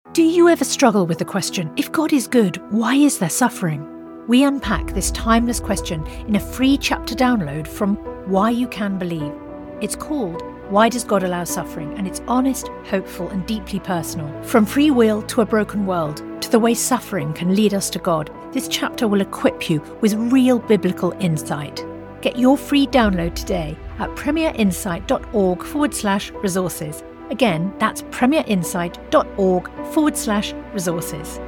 Do you ever struggle with the question, if God is good, why is there suffering? We unpack this timeless question in a free chapter download from Why You Can Believe. It's called Why Does God Allow Suffering? And it's honest, hopeful and deeply personal. From free will to a broken world, to the way suffering can lead us to God, this chapter will equip you with real biblical insight. Get your free download today at premierinsight.org/resources. Again, that's premierinsight.org/resources.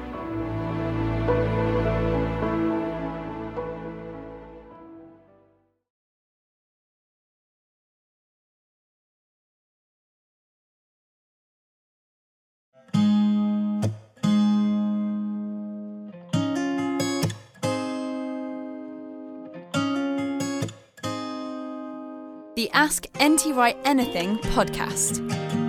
The Ask NT Wright Anything podcast.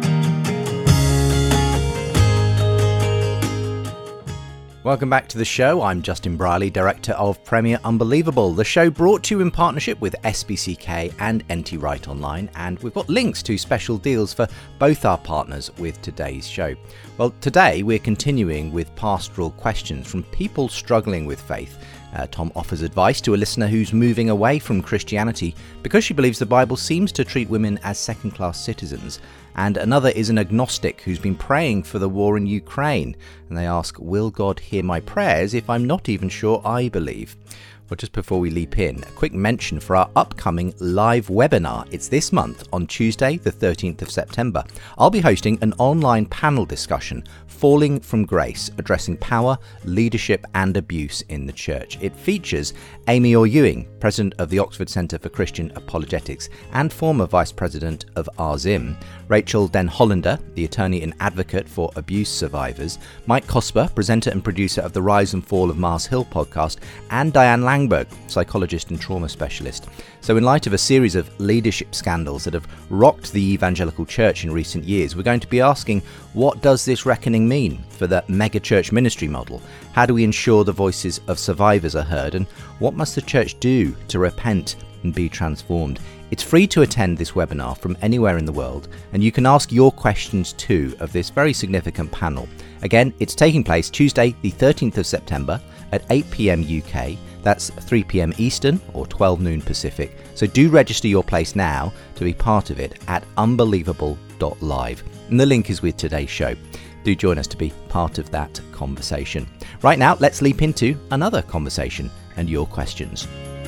Welcome back to the show. I'm Justin Brierley, Director of Premier Unbelievable, the show brought to you in partnership with SBCK and NT Wright Online, and we've got links to special deals for both our partners with today's show. Well, today we're continuing with pastoral questions from people struggling with faith. Tom offers advice to a listener who's moving away from Christianity because she believes the Bible seems to treat women as second-class citizens. And another is an agnostic who's been praying for the war in Ukraine. And they ask, will God hear my prayers if I'm not even sure I believe? Well, just before we leap in, a quick mention for our upcoming live webinar. It's this month on Tuesday, the 13th of September. I'll be hosting an online panel discussion, Falling from Grace, addressing power, leadership and abuse in the church. It features Amy Orr-Ewing, President of the Oxford Centre for Christian Apologetics and former Vice President of RZIM, Rachel Den Hollander, the attorney and advocate for abuse survivors, Mike Cosper, presenter and producer of the Rise and Fall of Mars Hill podcast, and Diane Langberg, psychologist and trauma specialist. So in light of a series of leadership scandals that have rocked the evangelical church in recent years, we're going to be asking, what does this reckoning mean for the mega-church ministry model? How do we ensure the voices of survivors are heard? And what must the church do to repent and be transformed? It's free to attend this webinar from anywhere in the world, and you can ask your questions too of this very significant panel. Again, it's taking place Tuesday, the 13th of September at 8 p.m. UK. That's 3 p.m. Eastern or 12 noon Pacific. So do register your place now to be part of it at unbelievable.live. And the link is with today's show. Do join us to be part of that conversation. Right now, let's leap into another conversation and your questions.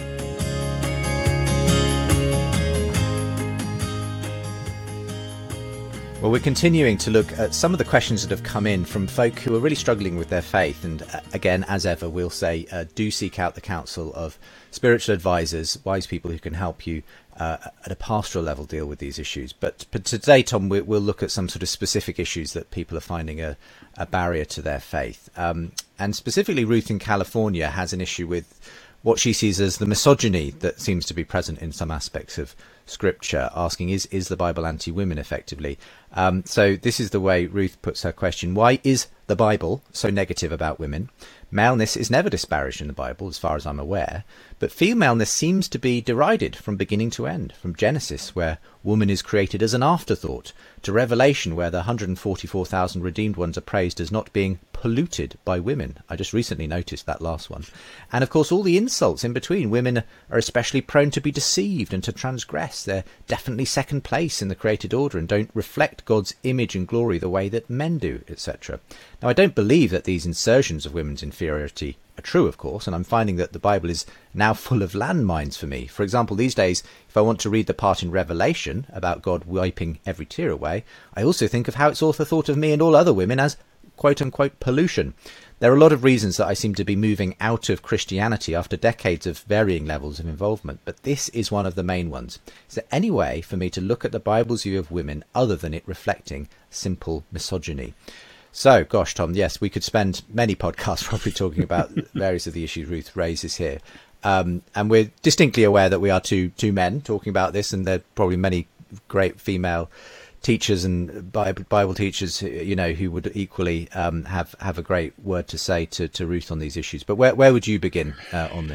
Well, we're continuing to look at some of the questions that have come in from folk who are really struggling with their faith. And again, as ever, we'll say do seek out the counsel of spiritual advisors, wise people who can help you at a pastoral level deal with these issues. But today, Tom, we'll look at some sort of specific issues that people are finding a barrier to their faith. And specifically, Ruth in California has an issue with what she sees as the misogyny that seems to be present in some aspects of Scripture, asking, is the Bible anti-women effectively? So this is the way Ruth puts her question. Why is the Bible so negative about women? Maleness is never disparaged in the Bible, as far as I'm aware, but femaleness seems to be derided from beginning to end, from Genesis, where woman is created as an afterthought, to Revelation, where the 144,000 redeemed ones are praised as not being polluted by women. I just recently noticed that last one. And of course, all the insults in between. Women are especially prone to be deceived and to transgress. They're definitely second place in the created order and don't reflect God's image and glory the way that men do, etc. Now, I don't believe that these insertions of women's inferiority are true, of course, and I'm finding that the Bible is now full of landmines for me. For example, these days, if I want to read the part in Revelation about God wiping every tear away, I also think of how its author thought of me and all other women as quote-unquote pollution. There are a lot of reasons that I seem to be moving out of Christianity after decades of varying levels of involvement, but this is one of the main ones. Is there any way for me to look at the Bible's view of women other than it reflecting simple misogyny? So, gosh, Tom, yes, we could spend many podcasts probably talking about various of the issues Ruth raises here. And we're distinctly aware that we are two men talking about this, and there are probably many great female teachers and Bible teachers, who would equally have a great word to say to Ruth on these issues. But where would you begin on this?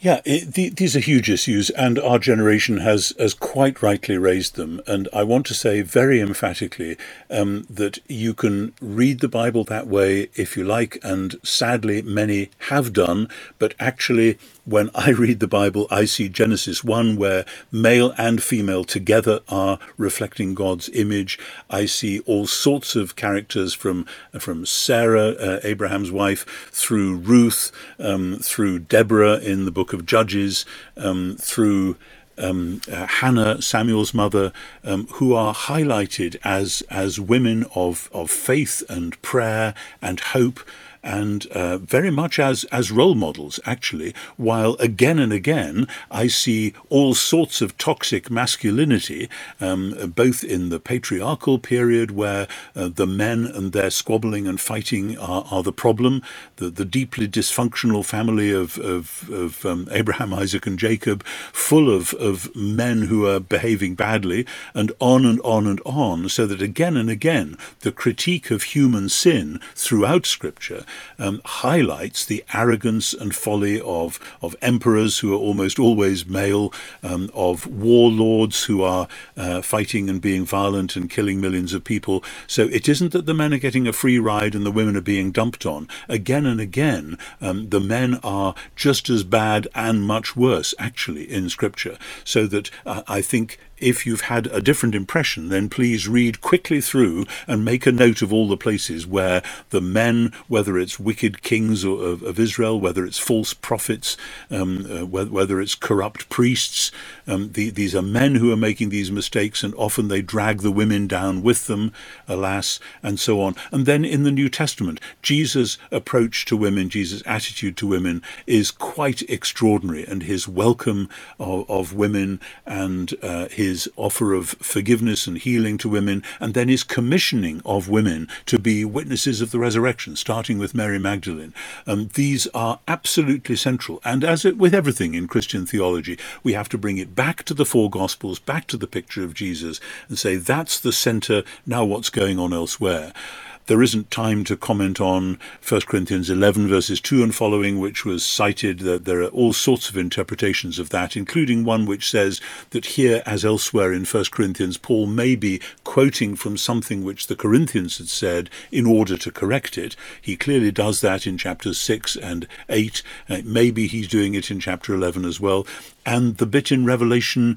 Yeah, these are huge issues, and our generation has quite rightly raised them. And I want to say very emphatically that you can read the Bible that way if you like, and sadly many have done, but actually when I read the Bible, I see Genesis 1, where male and female together are reflecting God's image. I see all sorts of characters from Sarah, Abraham's wife, through Ruth, through Deborah in the book of Judges, through Hannah, Samuel's mother, who are highlighted as women of faith and prayer and hope, and very much as role models, actually, while again and again I see all sorts of toxic masculinity, both in the patriarchal period, where the men and their squabbling and fighting are the problem, the deeply dysfunctional family of Abraham, Isaac and Jacob, full of men who are behaving badly, and on and on and on, so that again and again the critique of human sin throughout Scripture highlights the arrogance and folly of emperors who are almost always male, of warlords who are fighting and being violent and killing millions of people. So it isn't that the men are getting a free ride and the women are being dumped on. Again and again, the men are just as bad and much worse, actually, in Scripture. So that I think if you've had a different impression, then please read quickly through and make a note of all the places where the men, whether it's wicked kings of Israel, whether it's false prophets, whether it's corrupt priests, these are men who are making these mistakes, and often they drag the women down with them, alas, and so on. And then in the New Testament, Jesus' approach to women, Jesus' attitude to women is quite extraordinary, and his welcome of women, and his offer of forgiveness and healing to women, and then his commissioning of women to be witnesses of the resurrection, starting with Mary Magdalene. These are absolutely central. And as with everything in Christian theology, we have to bring it back to the four Gospels, back to the picture of Jesus, and say that's the centre. Now what's going on elsewhere? There isn't time to comment on 1 Corinthians 11 verses 2 and following, which was cited. That there are all sorts of interpretations of that, including one which says that here, as elsewhere in 1 Corinthians, Paul may be quoting from something which the Corinthians had said in order to correct it. He clearly does that in chapters 6 and 8. Maybe he's doing it in chapter 11 as well. And the bit in Revelation,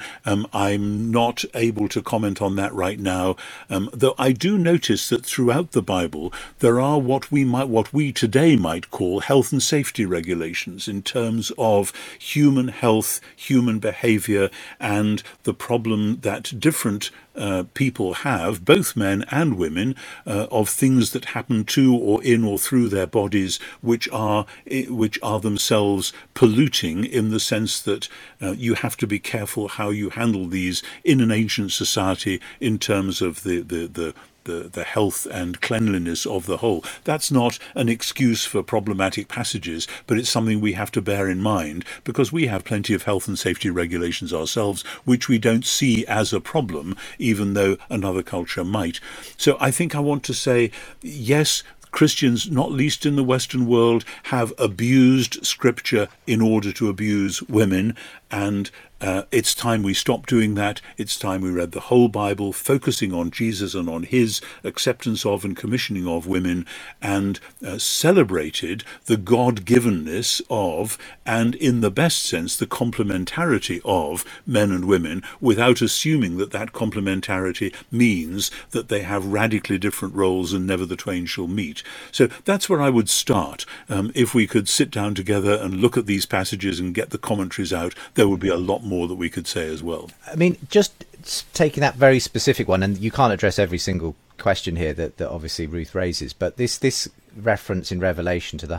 I'm not able to comment on that right now, though I do notice that throughout the Bible there are what we today might call health and safety regulations in terms of human health, human behavior, and the problem that different people have, both men and women, of things that happen to or in or through their bodies, which are themselves polluting, in the sense that you have to be careful how you handle these in an ancient society in terms of the health and cleanliness of the whole. That's not an excuse for problematic passages, but it's something we have to bear in mind, because we have plenty of health and safety regulations ourselves, which we don't see as a problem, even though another culture might. So I think I want to say, yes, Christians, not least in the Western world, have abused Scripture in order to abuse women, and it's time we stop doing that. It's time we read the whole Bible, focusing on Jesus and on his acceptance of and commissioning of women, and celebrated the God-givenness of, and in the best sense, the complementarity of men and women, without assuming that that complementarity means that they have radically different roles and never the twain shall meet. So that's where I would start. If we could sit down together and look at these passages and get the commentaries out, there would be a lot more that we could say as well. I mean, just taking that very specific one, and you can't address every single question here that obviously Ruth raises, but this reference in Revelation to the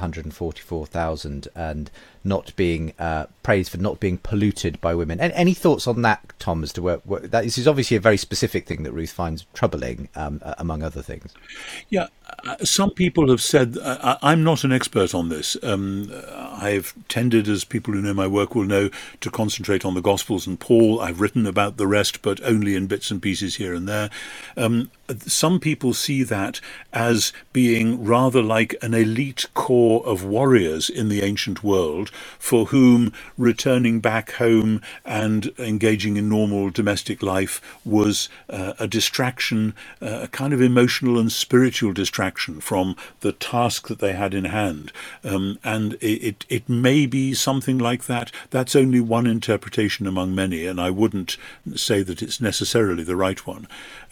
144,000 and not being praised for not being polluted by women. Any thoughts on that, Tom, as to where that this is obviously a very specific thing that Ruth finds troubling, among other things? Yeah, Some people have said, I'm not an expert on this. I've tended, as people who know my work will know, to concentrate on the Gospels and Paul. I've written about the rest, but only in bits and pieces here and there. Some people see that as being rather like an elite corps of warriors in the ancient world, for whom returning back home and engaging in normal domestic life was a distraction, a kind of emotional and spiritual distraction from the task that they had in hand. And it may be something like that. That's only one interpretation among many, and I wouldn't say that it's necessarily the right one.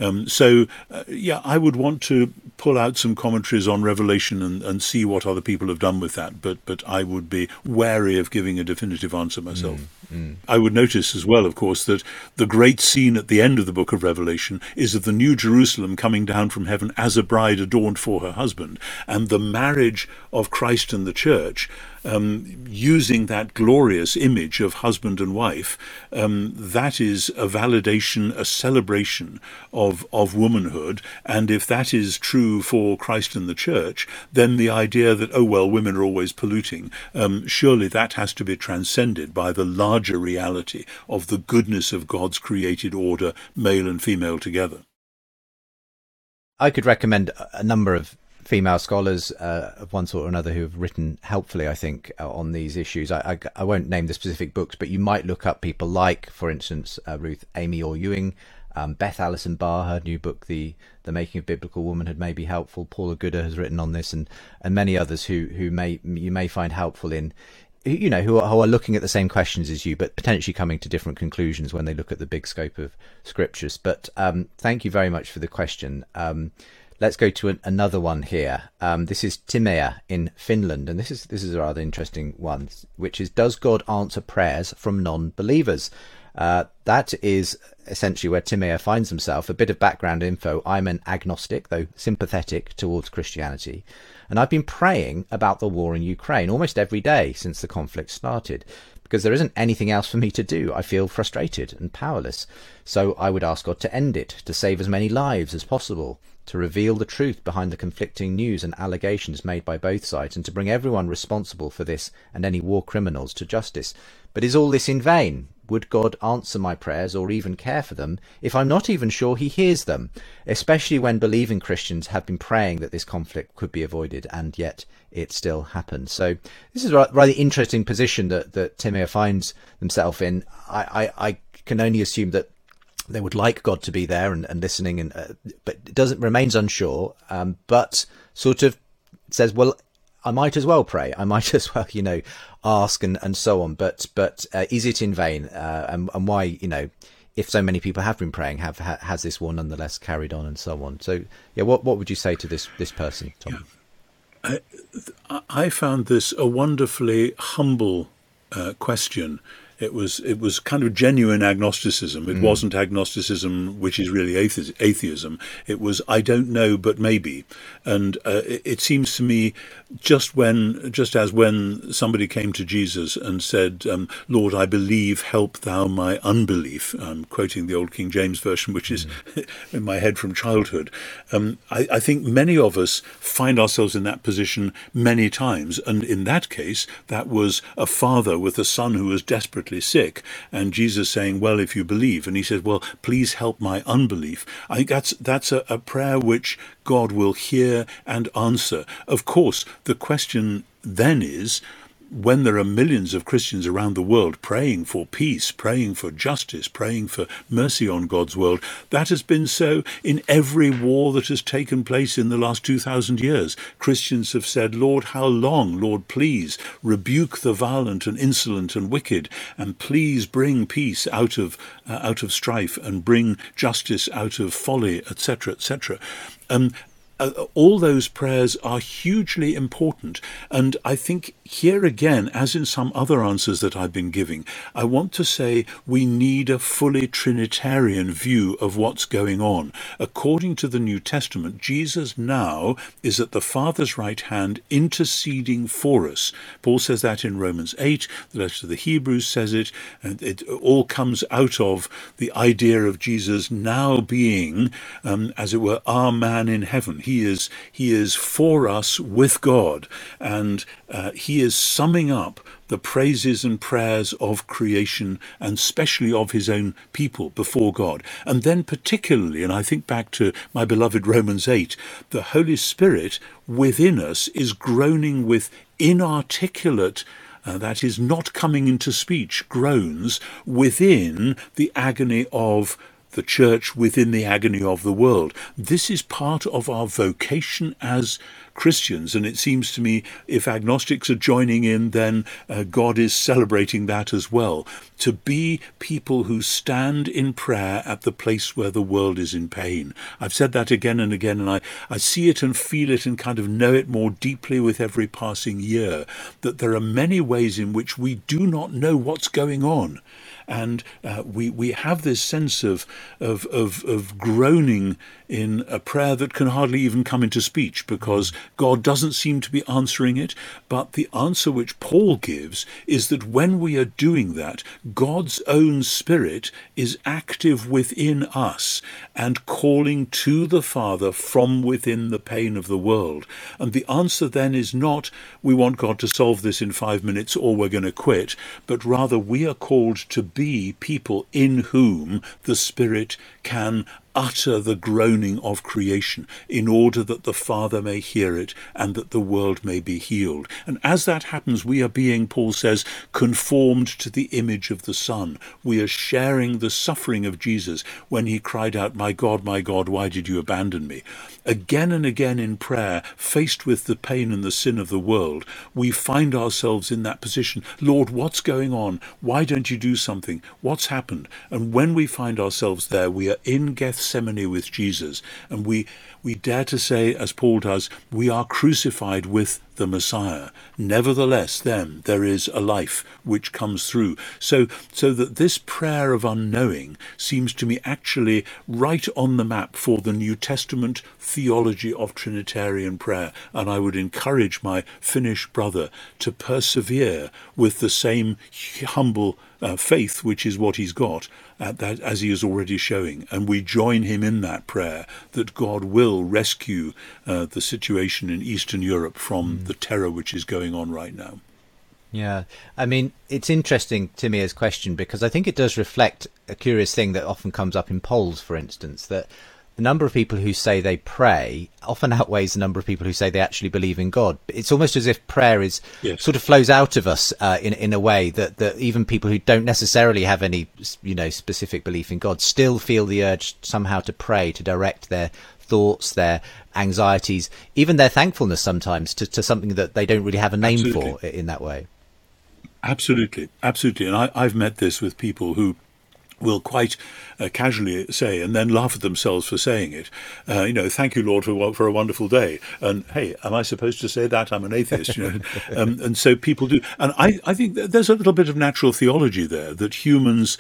I would want to pull out some commentaries on Revelation and see what other people have done with that, but I would be wary of giving a definitive answer myself. I would notice as well, of course, that the great scene at the end of the book of Revelation is of the New Jerusalem coming down from heaven as a bride adorned for her husband, and the marriage of Christ and the church, using that glorious image of husband and wife. That is a validation, a celebration of womanhood. And if that is true for Christ and the church, then the idea that, women are always polluting, surely that has to be transcended by the larger reality of the goodness of God's created order, male and female together. I could recommend a number of female scholars of one sort or another who have written helpfully, I think, on these issues. I won't name the specific books, but you might look up people like, for instance, Ruth Amy Orr Ewing, Beth Allison Barr. Her new book, The Making of Biblical Womanhood, may be helpful. Paula Gooder has written on this, and many others who you may find helpful in, who are looking at the same questions as you, but potentially coming to different conclusions when they look at the big scope of scriptures. But thank you very much for the question. Let's go to another one here. This is Timea in Finland, and this is a rather interesting one, which is, does God answer prayers from non-believers? That is essentially where Timea finds himself. A bit of background info. I'm an agnostic, though sympathetic towards Christianity, and I've been praying about the war in Ukraine almost every day since the conflict started, because there isn't anything else for me to do. I feel frustrated and powerless. So I would ask God to end it, to save as many lives as possible, to reveal the truth behind the conflicting news and allegations made by both sides, and to bring everyone responsible for this and any war criminals to justice. But is all this in vain? Would God answer my prayers or even care for them if I'm not even sure he hears them, especially when believing Christians have been praying that this conflict could be avoided, and yet it still happens? So this is a rather interesting position that Timea finds himself in. I can only assume that they would like God to be there and listening, but it remains unsure, but sort of says, well, I might as well pray. I might as well, ask and so on. But is it in vain? And why, if so many people have been praying, has this war nonetheless carried on and so on? So, what would you say to this person, Tom? Yeah. I found this a wonderfully humble question. It was kind of genuine agnosticism. It wasn't agnosticism, which is really atheism. It was, I don't know, but maybe. And it seems to me, just as when somebody came to Jesus and said, Lord, I believe, help thou my unbelief. I'm quoting the old King James Version, which is in my head from childhood. I think many of us find ourselves in that position many times. And in that case, that was a father with a son who was desperate sick, and Jesus saying, well, if you believe, and he said, well, please help my unbelief. I think that's a prayer which God will hear and answer. Of course, the question then is, when there are millions of Christians around the world praying for peace, praying for justice, praying for mercy on God's world, that has been so in every war that has taken place in the last 2,000 years. Christians have said, Lord, how long? Lord, please rebuke the violent and insolent and wicked, and please bring peace out of strife, and bring justice out of folly, etc., etc. All those prayers are hugely important. And I think here again, as in some other answers that I've been giving, I want to say we need a fully Trinitarian view of what's going on. According to the New Testament, Jesus now is at the Father's right hand interceding for us. Paul says that in Romans 8, the letter to the Hebrews says it, and it all comes out of the idea of Jesus now being, as it were, our man in heaven. He is for us with God, and he is summing up the praises and prayers of creation, and especially of his own people before God. And then particularly, and I think back to my beloved Romans 8, the Holy Spirit within us is groaning with inarticulate, that is not coming into speech, groans within the agony of the church, within the agony of the world. This is part of our vocation as Christians, and it seems to me if agnostics are joining in, then God is celebrating that as well, to be people who stand in prayer at the place where the world is in pain. I've said that again and again, and I see it and feel it and kind of know it more deeply with every passing year, that there are many ways in which we do not know what's going on. And we have this sense of groaning in a prayer that can hardly even come into speech, because God doesn't seem to be answering it. But the answer which Paul gives is that when we are doing that, God's own Spirit is active within us and calling to the Father from within the pain of the world. And the answer then is not, we want God to solve this in 5 minutes or we're going to quit, but rather we are called to be people in whom the Spirit can utter the groaning of creation in order that the Father may hear it and that the world may be healed. And as that happens, we are being, Paul says, conformed to the image of the Son. We are sharing the suffering of Jesus when he cried out, my God, why did you abandon me?" Again and again in prayer, faced with the pain and the sin of the world, we find ourselves in that position. Lord, what's going on? Why don't you do something? What's happened? And when we find ourselves there, we are in Gethsemane with Jesus, and we dare to say, as Paul does, we are crucified with the Messiah. Nevertheless, then, there is a life which comes through. So that this prayer of unknowing seems to me actually right on the map for the New Testament theology of Trinitarian prayer. And I would encourage my Finnish brother to persevere with the same humble faith, which is what he's got, that as he is already showing. And we join him in that prayer that God will rescue the situation in Eastern Europe from the terror which is going on right now. Yeah, I mean, it's interesting to me as a question, because I think it does reflect a curious thing that often comes up in polls, for instance, that the number of people who say they pray often outweighs the number of people who say they actually believe in God. It's almost as if prayer is sort of flows out of us in a way that even people who don't necessarily have any, specific belief in God still feel the urge somehow to pray, to direct their thoughts, their anxieties, even their thankfulness sometimes to something that they don't really have a name for in that way. Absolutely. And I've met this with people who will quite casually say, and then laugh at themselves for saying it, thank you, Lord, for a wonderful day. And hey, am I supposed to say that? I'm an atheist, and so people do. And I think that there's a little bit of natural theology there, that humans,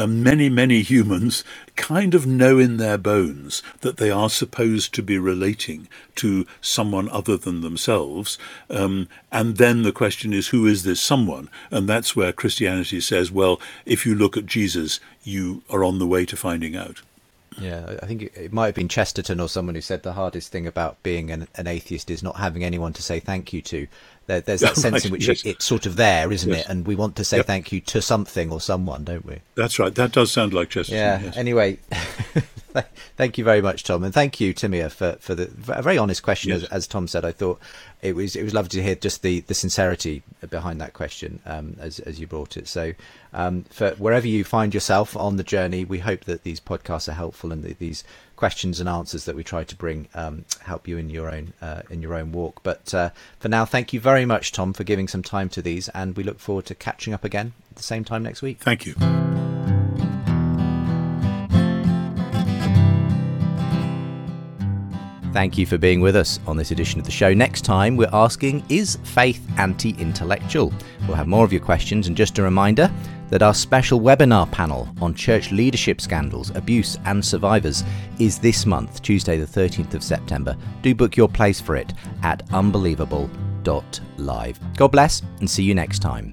many humans, kind of know in their bones that they are supposed to be relating to someone other than themselves. And then the question is, who is this someone? And that's where Christianity says, well, if you look at Jesus, you are on the way to finding out. Yeah, I think it might have been Chesterton or someone who said the hardest thing about being an atheist is not having anyone to say thank you to. There's that sense in which it's sort of there, isn't it? And we want to say thank you to something or someone, don't we? That's right. That does sound like Chesterton. Yeah. Yes. Anyway, thank you very much, Tom, and thank you, Timea, for a very honest question. Yes. As Tom said, I thought it was lovely to hear just the sincerity behind that question as you brought it. So for wherever you find yourself on the journey, we hope that these podcasts are helpful and that these questions and answers that we try to bring help you in your own walk. But for now, thank you very much, Tom, for giving some time to these, and we look forward to catching up again at the same time next week. Thank you. Thank you for being with us on this edition of the show. Next time, we're asking, is faith anti-intellectual? We'll have more of your questions, and just a reminder that our special webinar panel on church leadership scandals, abuse and survivors is this month, Tuesday the 13th of September. Do book your place for it at unbelievable.live. God bless, and see you next time.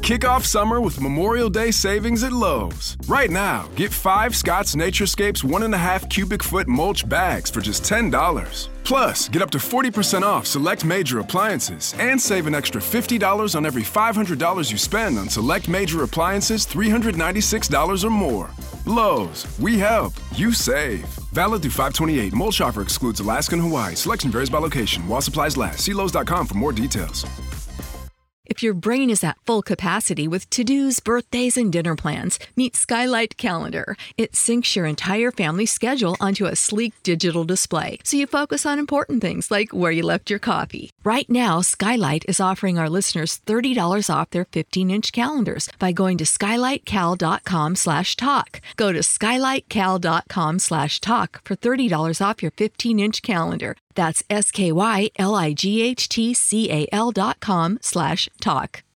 Kick off summer with Memorial Day savings at Lowe's. Right now, get 5 Scott's Naturescapes 1.5 cubic foot mulch bags for just $10. Plus, get up to 40% off select major appliances and save an extra $50 on every $500 you spend on select major appliances $396 or more. Lowe's, we help, you save. Valid through 5/28. Mulch offer excludes Alaska and Hawaii. Selection varies by location. While supplies last. See Lowe's.com for more details. If your brain is at full capacity with to-dos, birthdays, and dinner plans, meet Skylight Calendar. It syncs your entire family's schedule onto a sleek digital display, so you focus on important things like where you left your coffee. Right now, Skylight is offering our listeners $30 off their 15-inch calendars by going to skylightcal.com/talk. Go to skylightcal.com/talk for $30 off your 15-inch calendar. That's skylightcal.com/talk.